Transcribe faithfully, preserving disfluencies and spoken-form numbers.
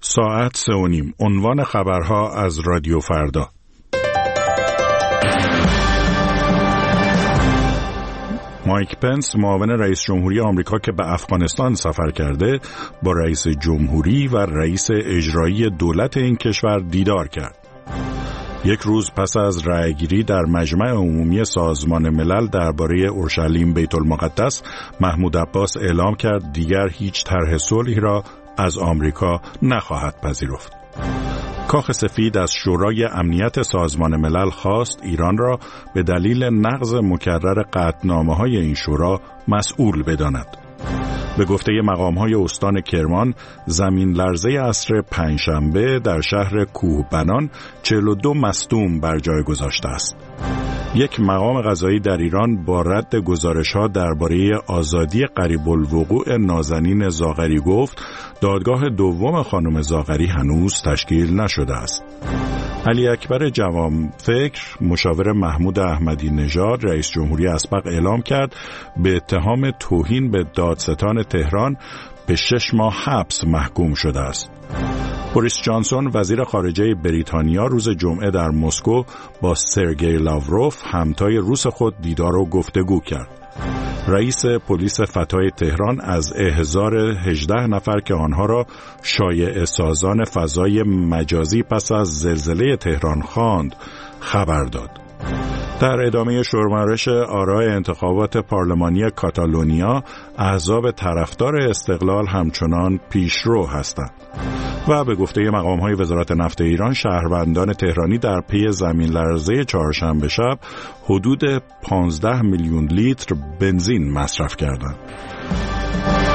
ساعت سه و نیم. عنوان خبرها از رادیو فردا. مایک پنس، معاون رئیس جمهوری آمریکا که به افغانستان سفر کرده، با رئیس جمهوری و رئیس اجرایی دولت این کشور دیدار کرد. یک روز پس از رأیگیری در مجمع عمومی سازمان ملل درباره اورشلیم بیت المقدس، محمود عباس اعلام کرد دیگر هیچ طرح صلحی را از آمریکا نخواهد پذیرفت. کاخ سفید از شورای امنیت سازمان ملل خواست ایران را به دلیل نقض مکرر قطعنامه‌های این شورا مسئول بداند. به گفته مقام‌های استان کرمان، زمین لرزه عصر پنجشنبه در شهر کوهبنان چهل و دو مصدوم بر جای گذاشته است. یک مقام قضایی در ایران با رد گزارش‌ها درباره آزادی قریب الوقوع نازنین زاغری گفت دادگاه دوم خانم زاغری هنوز تشکیل نشده است. علی اکبر جوانفکر، مشاور محمود احمدی نژاد رئیس جمهوری اسبق، اعلام کرد به اتهام توهین به دادستان تهران به شش ماه حبس محکوم شده است. بوریس جانسون، وزیر خارجه بریتانیا، روز جمعه در مسکو با سرگئی لاوروف، همتای روس خود، دیدار و گفتگو کرد. رئیس پلیس فتای تهران از احضار هجده نفر که آنها را شایعه سازان فضای مجازی پس از زلزله تهران خواند خبر داد. در ادامه شمارش آرای انتخابات پارلمانی کاتالونیا، احزاب طرفدار استقلال همچنان پیشرو هستند و به گفته مقام‌های وزارت نفت ایران، شهروندان تهرانی در پی زمین لرزه چهارشنبه شب حدود پانزده میلیون لیتر بنزین مصرف کردند.